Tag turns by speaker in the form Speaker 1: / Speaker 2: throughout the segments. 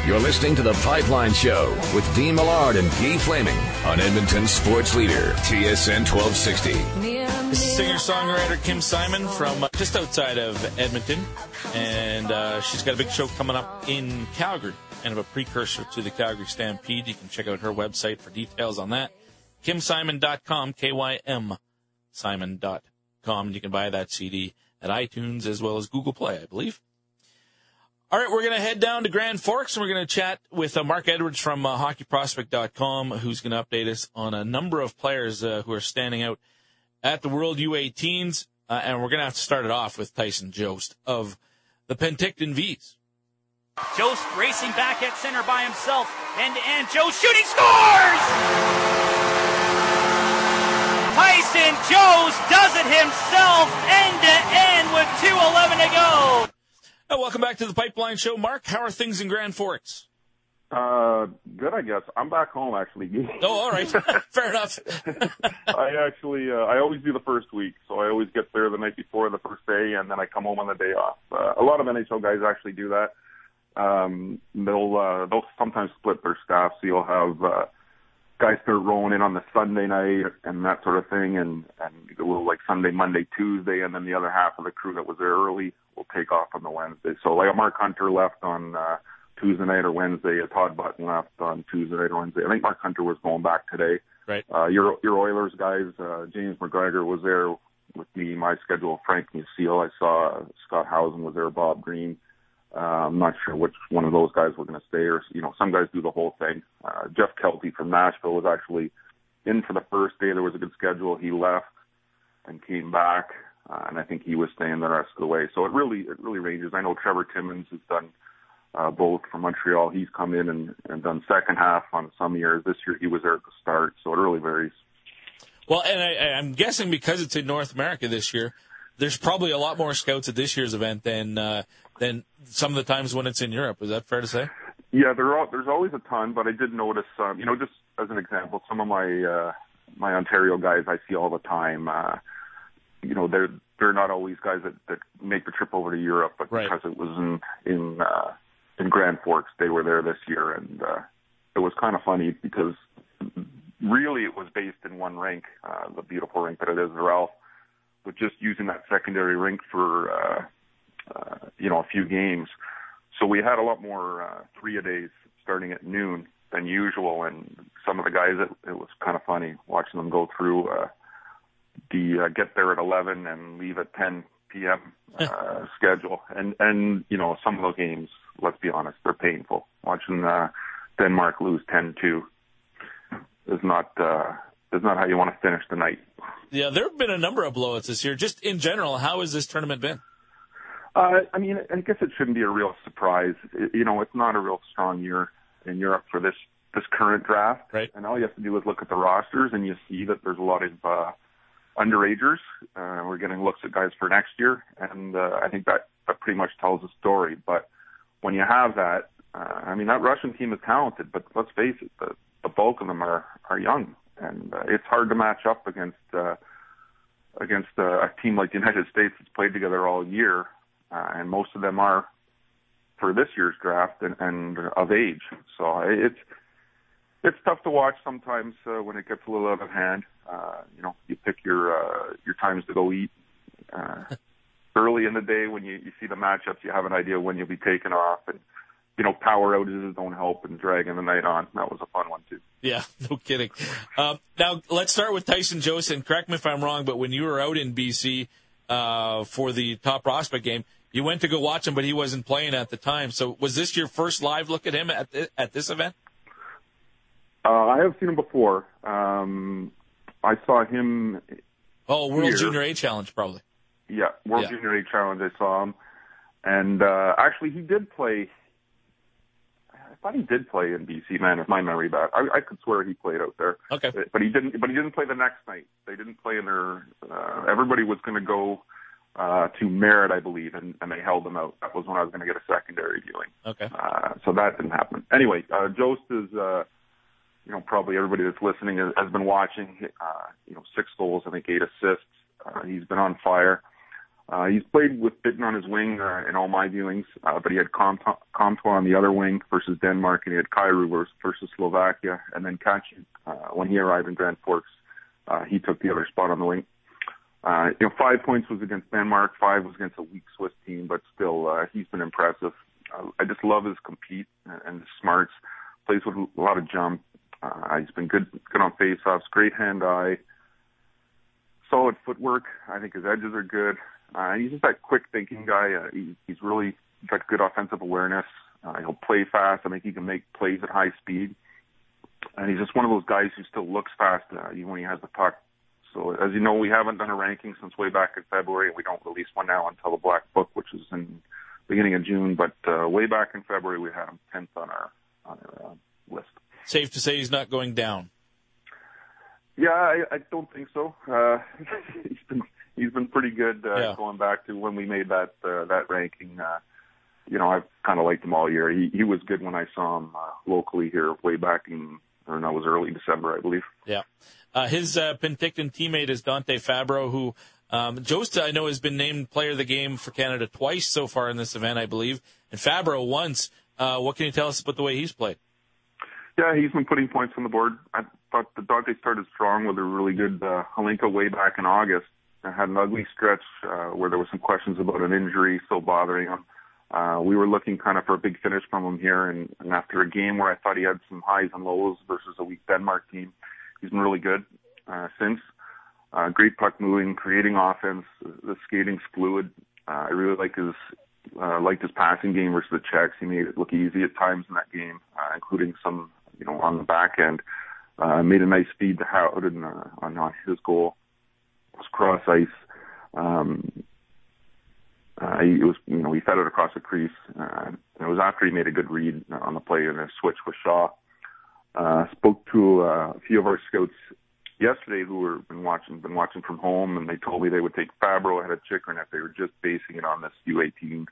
Speaker 1: You're listening to The Pipeline Show with Dean Millard and Guy Flaming on Edmonton's sports leader, TSN 1260.
Speaker 2: This is singer-songwriter Kim Simon from just outside of Edmonton, and she's got a big show coming up in Calgary, kind of a precursor to the Calgary Stampede. You can check out her website for details on that, KimSimon.com, KYM Simon.com. You can buy that CD at iTunes as well as Google Play, I believe. All right, we're going to head down to Grand Forks, and we're going to chat with Mark Edwards from HockeyProspect.com, who's going to update us on a number of players who are standing out at the World U18s. And we're going to have to start it off with Tyson Jost of the Penticton Vees.
Speaker 3: Jost racing back at center by himself, end-to-end. Jost shooting, scores! Tyson Jost does it himself, end-to-end with 2:11 to go.
Speaker 2: Welcome back to the Pipeline Show. Mark, how are things in Grand Forks?
Speaker 4: Good, I guess. I'm back home, actually.
Speaker 2: Oh, all right. Fair enough.
Speaker 4: I always do the first week, so I always get there the night before the first day, and then I come home on the day off. A lot of NHL guys actually do that. They'll sometimes split their staff, so you'll have guys start rolling in on the Sunday night and that sort of thing, and a little like Sunday, Monday, Tuesday, and then the other half of the crew that was there early will take off on the Wednesday. So like Mark Hunter left on Tuesday night or Wednesday. Todd Button left on Tuesday night or Wednesday. I think Mark Hunter was going back today.
Speaker 2: Right.
Speaker 4: Your Oilers guys, James McGregor was there with me. My schedule, Frank Musil. I saw Scott Housen was there, Bob Green. I'm not sure which one of those guys were going to stay, or some guys do the whole thing. Jeff Kelty from Nashville was actually in for the first day. There was a good schedule. He left and came back, and I think he was staying the rest of the way. So it really ranges. I know Trevor Timmons has done both from Montreal. He's come in and done second half on some years. This year he was there at the start, so it really varies.
Speaker 2: Well, and I'm guessing because it's in North America this year, there's probably a lot more scouts at this year's event than some of the times when it's in Europe. Is that fair to say?
Speaker 4: Yeah, there's always a ton, but I did notice, just as an example, some of my Ontario guys I see all the time. They're not always guys that make the trip over to Europe, but
Speaker 2: right.
Speaker 4: Because it was in Grand Forks, they were there this year, and it was kind of funny because really it was based in one rink, the beautiful rink that it is, Ralph, but just using that secondary rink for a few games. So we had a lot more 3-a-days starting at noon than usual, and some of the guys, it was kind of funny watching them go through the get there at 11 and leave at 10 p.m. schedule. And some of those games, let's be honest, they're painful. Watching Denmark lose 10-2 is not how you want to finish the night.
Speaker 2: Yeah, there have been a number of blowouts this year. Just in general, how has this tournament been?
Speaker 4: I guess it shouldn't be a real surprise. It's not a real strong year in Europe for this current draft.
Speaker 2: Right.
Speaker 4: And all you have to do is look at the rosters, and you see that there's a lot of underagers. We're getting looks at guys for next year, and I think that pretty much tells the story. But when you have that, that Russian team is talented, but let's face it, the bulk of them are young, and it's hard to match up against a team like the United States that's played together all year. And most of them are, for this year's draft, and of age. So it's tough to watch sometimes when it gets a little out of hand. You pick your times to go eat early in the day when you see the matchups. You have an idea when you'll be taken off, and power outages don't help and dragging the night on. That was a fun one too.
Speaker 2: Yeah, no kidding. Now let's start with Tyson Jost, and correct me if I'm wrong, but when you were out in BC for the top prospect game, you went to go watch him, but he wasn't playing at the time. So was this your first live look at him at this event?
Speaker 4: I have seen him before. I saw him.
Speaker 2: Oh, World Junior A Challenge, probably.
Speaker 4: Yeah, World Junior A Challenge. I saw him, and actually, he did play. I thought he did play in BC. Man, if my memory back, I could swear he played out there.
Speaker 2: Okay,
Speaker 4: but he didn't. But he didn't play the next night. They didn't play in their. Everybody was going to go to Merritt, I believe, and they held him out. That was when I was going to get a secondary viewing.
Speaker 2: Okay.
Speaker 4: So that didn't happen. Anyway, Jost is. Probably everybody that's listening has been watching. 6 goals, I think 8 assists. He's been on fire. He's played with Bitton on his wing in all my viewings, but he had Comtois on the other wing versus Denmark, and he had Kyrou versus Slovakia, and then Kachi, when he arrived in Grand Forks, he took the other spot on the wing. 5 points was against Denmark, 5 was against a weak Swiss team, but still, he's been impressive. I just love his compete and his smarts. Plays with a lot of jump. He's been good on face-offs, great hand-eye, solid footwork. I think his edges are good. He's just that quick-thinking guy. He's really got good offensive awareness. He'll play fast. I think he can make plays at high speed. And he's just one of those guys who still looks fast even when he has the puck. So, as you know, we haven't done a ranking since way back in February, and we don't release one now until the Black Book, which is in the beginning of June. But way back in February, we had him 10th on our list.
Speaker 2: Safe to say he's not going down.
Speaker 4: Yeah, I don't think so. He's been pretty good going back to when we made that ranking. I've kind of liked him all year. He was good when I saw him locally here way back in, I don't know, it was early December, I believe.
Speaker 2: Yeah. His Penticton teammate is Dante Fabro, who Josta, I know, has been named player of the game for Canada twice so far in this event, I believe, and Fabro once. What can you tell us about the way he's played?
Speaker 4: Yeah, he's been putting points on the board. I thought the Dante started strong with a really good Halinka way back in August. I had an ugly stretch where there were some questions about an injury still bothering him. We were looking kind of for a big finish from him here, and after a game where I thought he had some highs and lows versus a weak Denmark team, he's been really good since. Great puck moving, creating offense. The skating's fluid. I really liked his passing game versus the Czechs. He made it look easy at times in that game, including some, on the back end. Made a nice feed to Howden on his goal. It was cross ice. He fed it across the crease. And it was after he made a good read on the play and a switch with Shaw. Spoke to a few of our scouts yesterday who were been watching from home, and they told me they would take Fabro ahead of Chychrun if they were just basing it on this U18,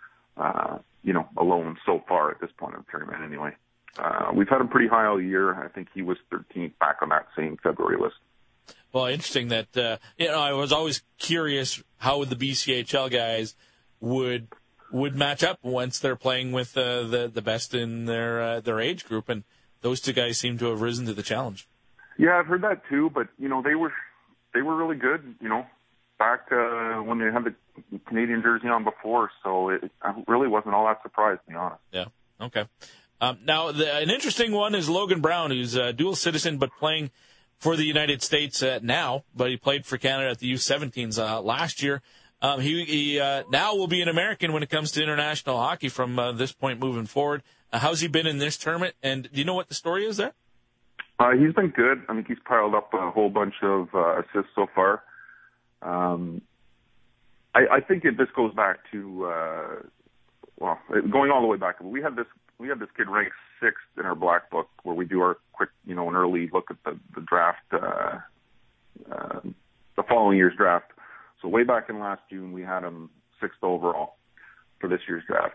Speaker 4: alone so far at this point in the tournament anyway. We've had him pretty high all year. I think he was 13th back on that same February list.
Speaker 2: Well, interesting that, I was always curious how the BCHL guys would match up once they're playing with the best in their age group, and those two guys seem to have risen to the challenge.
Speaker 4: Yeah, I've heard that too, but, they were really good, back when they had the Canadian jersey on before, so it really wasn't all that surprised, to be honest.
Speaker 2: Yeah, okay. Now, an interesting one is Logan Brown, who's a dual citizen but playing for the United States now, but he played for Canada at the U17s last year. He now will be an American when it comes to international hockey from this point moving forward. How's he been in this tournament, and do you know what the story is there?
Speaker 4: He's been good. I think he's piled up a whole bunch of assists so far. I think this goes back to, going all the way back. We had this kid ranked 6th in our Black Book, where we do our quick, an early look at the draft, the following year's draft. So way back in last June, we had him 6th overall for this year's draft.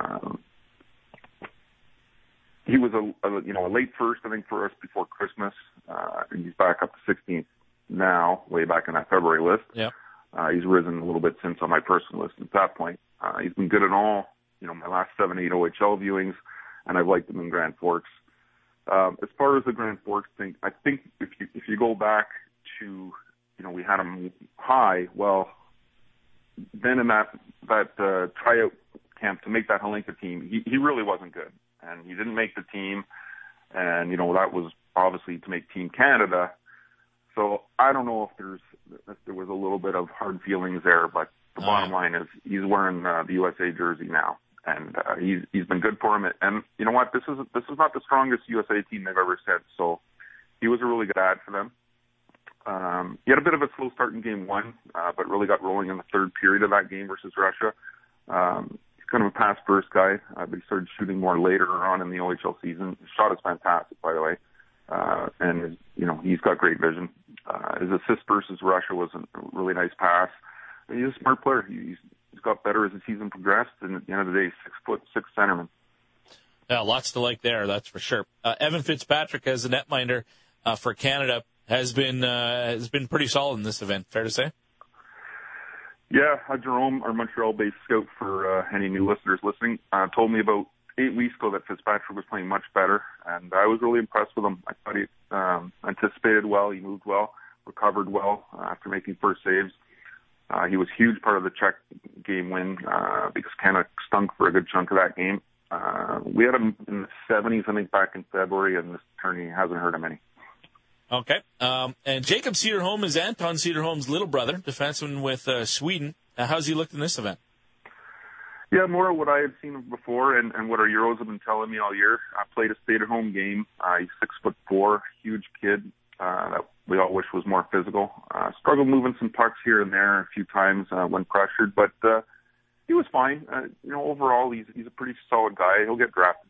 Speaker 4: He was a late first, I think, for us before Christmas. And he's back up to 16th now, way back in that February list.
Speaker 2: Yeah.
Speaker 4: He's risen a little bit since on my personal list at that point. He's been good at all, my last 7-8 OHL viewings, and I've liked him in Grand Forks. As far as the Grand Forks thing, I think if you go back to, we had him high, well, then in that tryout camp to make that Halinka team, he really wasn't good. And he didn't make the team, and, that was obviously to make Team Canada. So I don't know if there was a little bit of hard feelings there, but the bottom line is he's wearing the USA jersey now, and he's been good for him. And you know what? This is not the strongest USA team they've ever sent, so he was a really good ad for them. He had a bit of a slow start in game 1, but really got rolling in the third period of that game versus Russia. He's kind of a pass-first guy, but he started shooting more later on in the OHL season. His shot is fantastic, by the way, and he's got great vision. His assist versus Russia was a really nice pass. He's a smart player. He's got better as the season progressed, and at the end of the day, 6'6" centerman.
Speaker 2: Yeah, lots to like there, that's for sure. Evan Fitzpatrick as a netminder for Canada has been pretty solid in this event. Fair to say?
Speaker 4: Yeah, Jerome, our Montreal-based scout, for any new listeners listening, told me about 8 weeks ago that Fitzpatrick was playing much better, and I was really impressed with him. I thought he anticipated well, he moved well, recovered well after making first saves. He was a huge part of the Czech game win because Canada stunk for a good chunk of that game. We had him in the 70s, I think, back in February, and this attorney hasn't heard him any.
Speaker 2: Okay. And Jacob Cederholm is Anton Cederholm's little brother, defenseman with Sweden. How's he looked in this event?
Speaker 4: Yeah, more of what I had seen before and what our Euros have been telling me all year. I played a stay-at-home game. He's 6'4", huge kid that we all wish was more physical. Struggled moving some pucks here and there a few times when pressured, but he was fine. Overall, he's a pretty solid guy. He'll get drafted.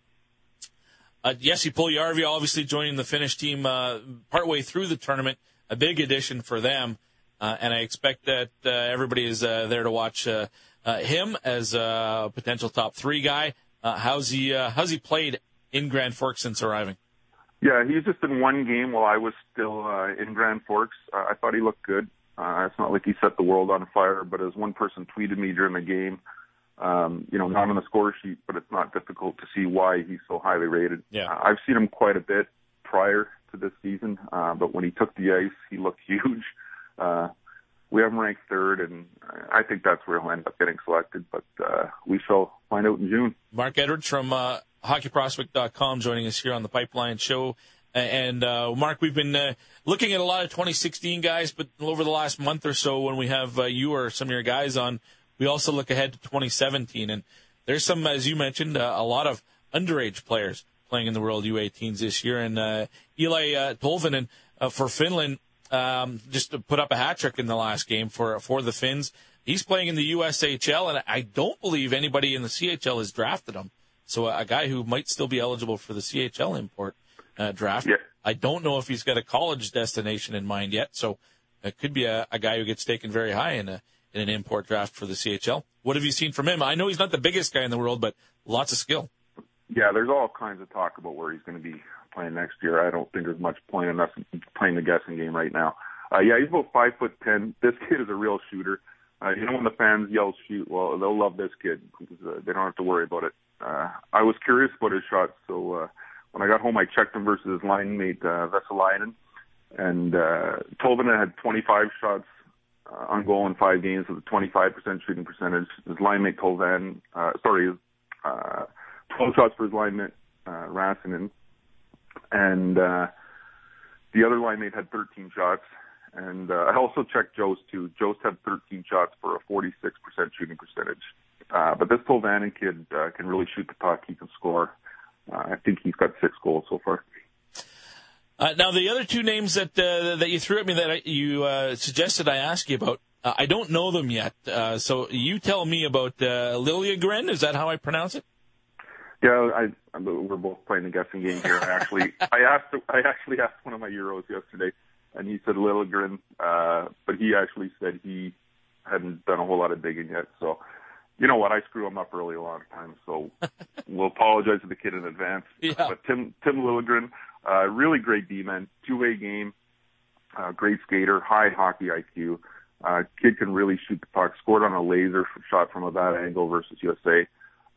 Speaker 2: Jesse Puljujärvi obviously joining the Finnish team partway through the tournament, a big addition for them, and I expect that everybody is there to watch him as a potential top 3 guy. How's he played in Grand Forks since arriving?
Speaker 4: Yeah, he's just in one game while I was still in Grand Forks. I thought he looked good. It's not like he set the world on fire, but as one person tweeted me during the game, not on the score sheet, but it's not difficult to see why he's so highly rated.
Speaker 2: Yeah.
Speaker 4: I've seen him quite a bit prior to this season, but when he took the ice, he looked huge. We have him ranked 3rd, and I think that's where he'll end up getting selected, but we shall find out in June.
Speaker 2: Mark Edwards from HockeyProspect.com joining us here on the Pipeline Show. And, Mark, we've been looking at a lot of 2016 guys, but over the last month or so when we have you or some of your guys on, we also look ahead to 2017. And there's some, as you mentioned, a lot of underage players playing in the World U18s this year. And Eli Tolvanen for Finland just put up a hat trick in the last game for the Finns. He's playing in the USHL, and I don't believe anybody in the CHL has drafted him. So a guy who might still be eligible for the CHL import draft.
Speaker 4: Yeah.
Speaker 2: I don't know if he's got a college destination in mind yet, so it could be a guy who gets taken very high in an import draft for the CHL. What have you seen from him? I know he's not the biggest guy in the world, but lots of skill.
Speaker 4: Yeah, there's all kinds of talk about where he's going to be playing next year. I don't think there's much point in us playing the guessing game right now. He's about 5'10". This kid is a real shooter. When the fans yell shoot, well, they'll love this kid because they don't have to worry about it. I was curious about his shots, so when I got home, I checked him versus his line mate, Vesalainen, and Tolvanen had 25 shots on goal in 5 games with a 25% shooting percentage. His line mate 12 shots for his line mate, Rassinen, and the other line mate had 13 shots. And I also checked Joe's too. Joe's had 13 shots for a 46% shooting percentage. But this Tolvanen kid can really shoot the puck. He can score. I think he's got 6 goals so far.
Speaker 2: Now, the other 2 names that you threw at me that you suggested I ask you about, I don't know them yet. So you tell me about Liljegren. Is that how I pronounce it?
Speaker 4: Yeah, we're both playing the guessing game here. I actually asked one of my Euros yesterday, and he said Liljegren, but he actually said he hadn't done a whole lot of digging yet. So, you know what? I screw him up early a lot of times, so we'll apologize to the kid in advance.
Speaker 2: Yeah.
Speaker 4: But Tim Liljegren, really great D-man, 2-way game, great skater, high hockey IQ. Kid can really shoot the puck. Scored on a laser shot from a bad angle versus USA.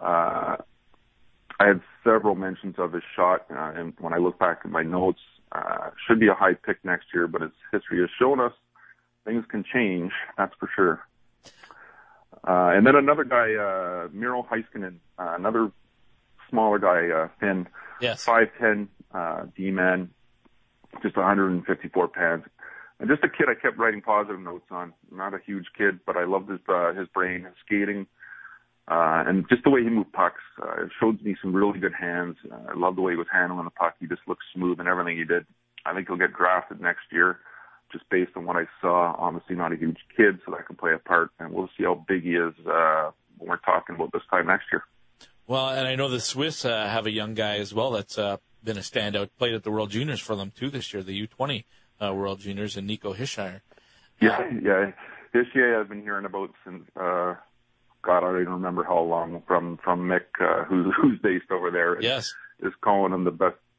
Speaker 4: I had several mentions of his shot, and when I look back at my notes, should be a high pick next year, but as history has shown us, things can change, that's for sure. And then another guy, Miro Heiskanen, another smaller guy, Finn,
Speaker 2: yes.
Speaker 4: 5'10", D-man, just 154 pounds. And just a kid I kept writing positive notes on. Not a huge kid, but I loved his brain, his skating, and just the way he moved pucks. It showed me some really good hands. I love the way he was handling the puck. He just looked smooth in everything he did. I think he'll get drafted next year, just based on what I saw. Obviously not a huge kid, so that can play a part. And we'll see how big he is when we're talking about this time next year.
Speaker 2: Well, and I know the Swiss have a young guy as well that's been a standout. Played at the World Juniors for them, too, this year, the U20 World Juniors, and Nico Hischier.
Speaker 4: Yeah. Hischier I've been hearing about since, God, I don't even remember how long, from Mick, who's based over there.
Speaker 2: Yes.
Speaker 4: Is calling him the best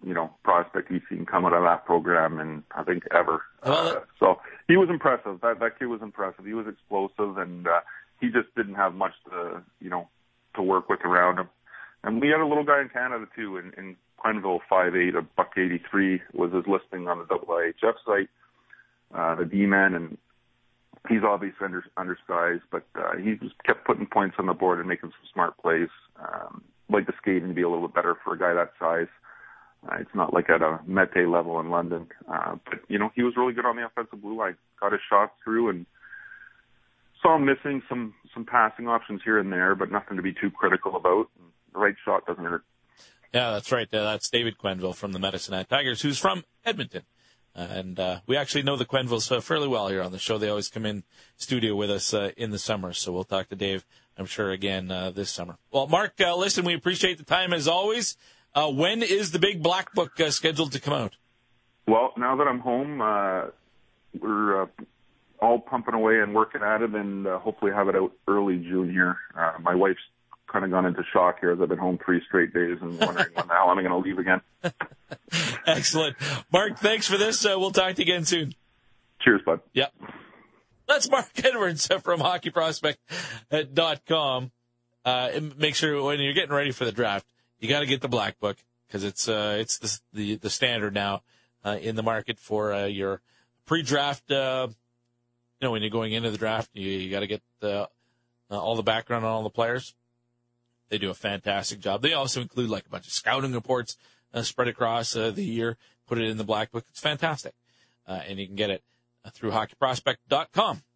Speaker 4: prospect we've seen come out of that program in, I think, ever. So he was impressive. That kid was impressive. He was explosive, and he just didn't have much to work with around him. And we had a little guy in Canada, too, in Quenneville, 5'8", $183 was his listing on the IIHF site, the D-man, and he's obviously undersized, but he just kept putting points on the board and making some smart plays. Like the skating to be a little bit better for a guy that size. It's not like at a Mete level in London. But, he was really good on the offensive blue line. Got his shots through and saw him missing some passing options here and there, but nothing to be too critical about. The right shot doesn't hurt.
Speaker 2: Yeah, that's right. That's David Quenneville from the Medicine Hat Tigers, who's from Edmonton. And we actually know the Quennevilles fairly well here on the show. They always come in studio with us in the summer, so we'll talk to Dave, I'm sure, again this summer. Well, Mark, listen, we appreciate the time as always. When is the big black book scheduled to come out?
Speaker 4: Well, now that I'm home, we're all pumping away and working at it, and hopefully have it out early June here. My wife's kind of gone into shock here as I've been home 3 straight days and wondering when the hell am I going to leave again.
Speaker 2: Excellent. Mark, thanks for this. We'll talk to you again soon.
Speaker 4: Cheers, bud.
Speaker 2: Yep. That's Mark Edwards from hockeyprospect.com. Make sure when you're getting ready for the draft, you got to get the black book because it's the standard now in the market for your pre-draft. When you're going into the draft, you got to get all the background on all the players. They do a fantastic job. They also include like a bunch of scouting reports spread across the year, put it in the black book. It's fantastic. And you can get it through hockeyprospect.com.